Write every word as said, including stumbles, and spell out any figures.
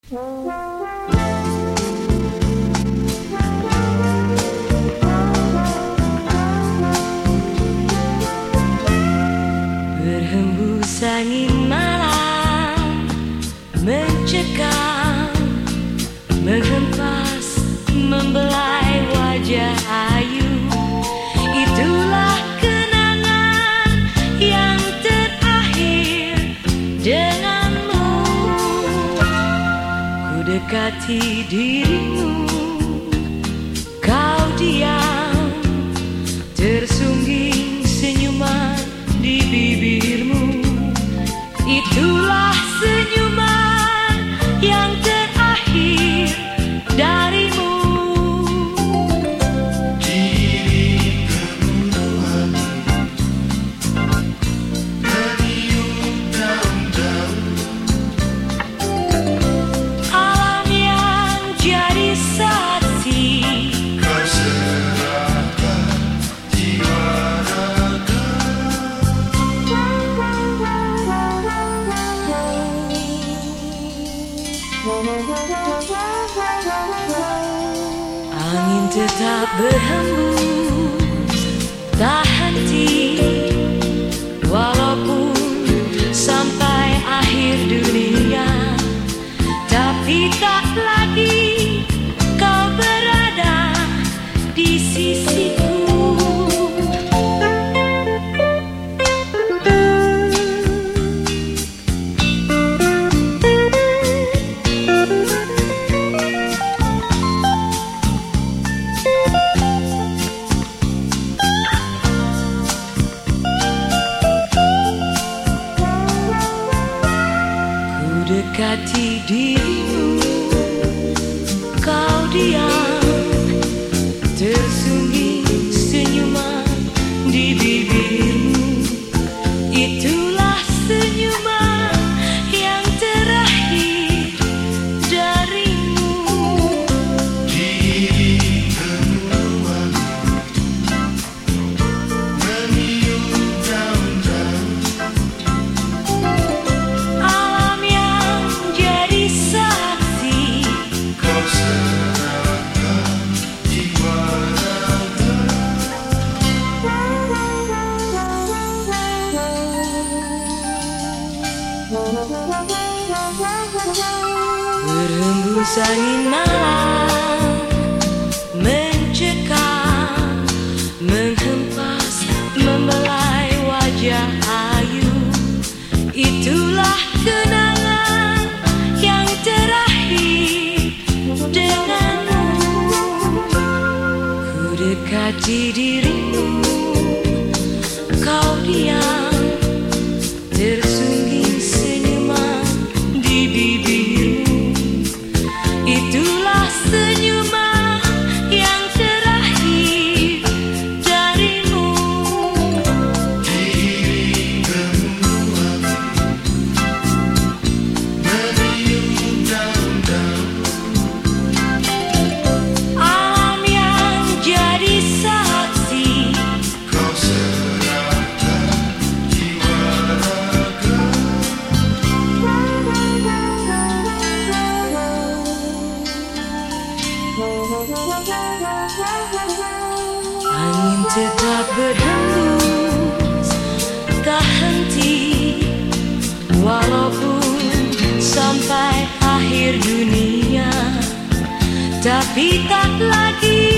Berhembus angin malam mencekam, menghempas, membelai wajah ayu. Itulah kenangan yang terakhir denganmu. Ku dekati dirimu, kau diam, tersungging senyuman di bibirmu. Itulah senyuman yang terakhir darimu. Diri kemuruan meniup daun-daun, Alam yang jadi saksi, kau serahkan jiwa raga. Angin tetap berhembus tak henti, walaupun sampai akhir dunia. Tapi tak lagi kau berada di sisiku. Dekati dirimu, kau diam, tersungging senyuman di bibirmu. Itulah senyuman yang terakhir darimu. Diri kemuruan meniup daun-daun, Alam yang jadi saksi, kau serahkan jiwa raga. berhembus angin malam mencekam, menghempas, membelai wajah ayu. Itulah kenangan yang terakhir denganmu. Ku dekati dirimu, kau diam, tersungging senyuman di bibirmu. Itulah senyuman yang terakhir darimu. Diri kemuruan meniup daun-daun, Alam yang jadi saksi, kau serahkan jiwa raga. angin tetap berhembus tak henti, walaupun sampai akhir dunia. Tapi tak lagi